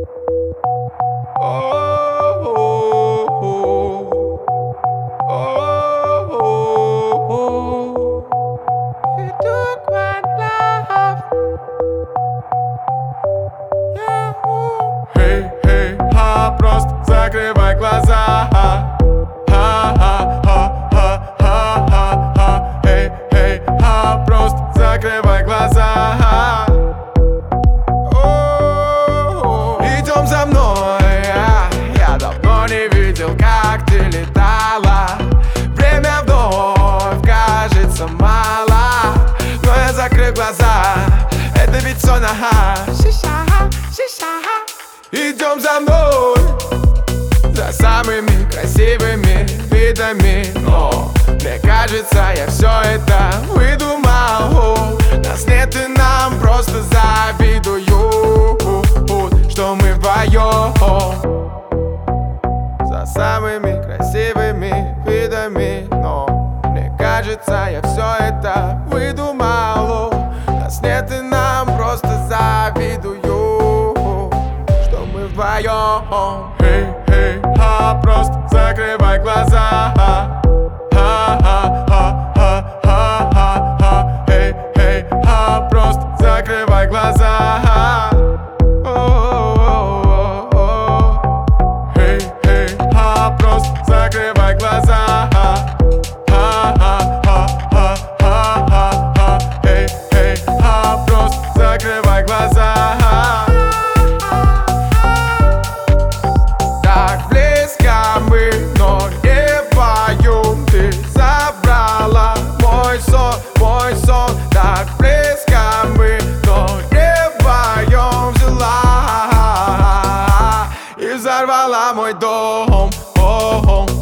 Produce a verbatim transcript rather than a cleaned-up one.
Просто закрывай глаза. Ха-ха-ха-ха-ха-ха. Эй, эй, ха, просто закрывай глаза. Идем за мной, я давно не видел, как ты летала. Время вновь кажется мало, но я закрыл глаза, это ведь сон, ага. Идем за мной, за самыми красивыми видами. Но мне кажется, я все это выдумал. Нас нет и нам просто завидуют, что мы вдвоем. За самыми красивыми видами. Но мне кажется, я все это выдумал. Нас нет и нам просто завидуют, вдвоем. Эй, эй, ха, просто закрывай глаза. Ха-ха-ха-ха-ха-ха. Эй, эй, ха, просто закрывай глаза. Эй, эй, ха, просто закрывай глаза. Ха-ха-ха-ха-ха-ха. Эй, эй, ха, просто закрывай глаза. Мой сон, так близко мы, но не вдвоем взяла и взорвала мой дом.